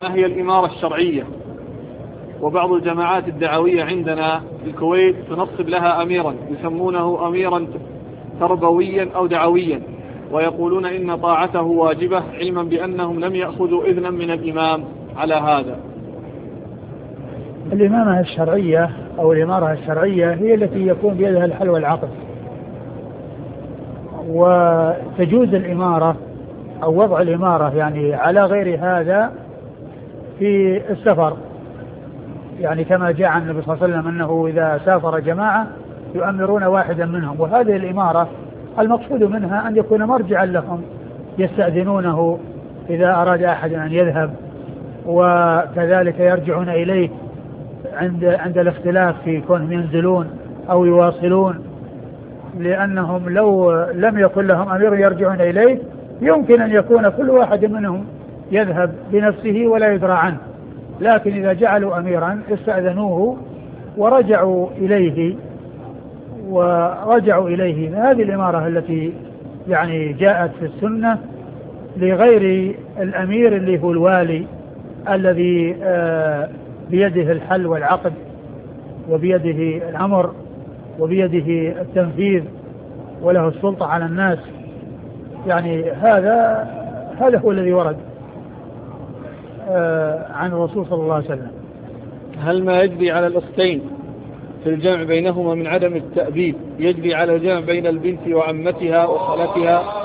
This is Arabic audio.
ما هي الإمارة الشرعية؟ وبعض الجماعات الدعوية عندنا في الكويت تنصب لها أميرا يسمونه أميرا تربويا أو دعويا، ويقولون إن طاعته واجبة، علما بأنهم لم يأخذوا إذنا من الإمام على هذا. الإمامة الشرعية أو الإمارة الشرعية هي التي يكون بيدها الحل والعقد، وتجوز الإمارة أو وضع الإمارة يعني على غير هذا في السفر، يعني كما جاء عن النبي صلى الله عليه وسلم أنه إذا سافر جماعة يؤمرون واحدا منهم، وهذه الإمارة المقصود منها أن يكون مرجعا لهم يستأذنونه إذا أراد أحد أن يذهب، وكذلك يرجعون إليه عند الاختلاف في كونهم ينزلون أو يواصلون، لأنهم لو لم يكن لهم أمير يرجعون إليه يمكن أن يكون كل واحد منهم يذهب بنفسه ولا يدرى عنه، لكن إذا جعلوا أميرا استأذنوه ورجعوا إليه. هذه الإمارة التي يعني جاءت في السنة لغير الأمير اللي هو الوالي الذي بيده الحل والعقد وبيده الأمر وبيده التنفيذ وله السلطة على الناس، يعني هذا هو الذي ورد عن الرسول صلى الله عليه وسلم. هل ما يجري على الأختين في الجمع بينهما من عدم التأبيد يجري على الجمع بين البنت وعمتها وخالتها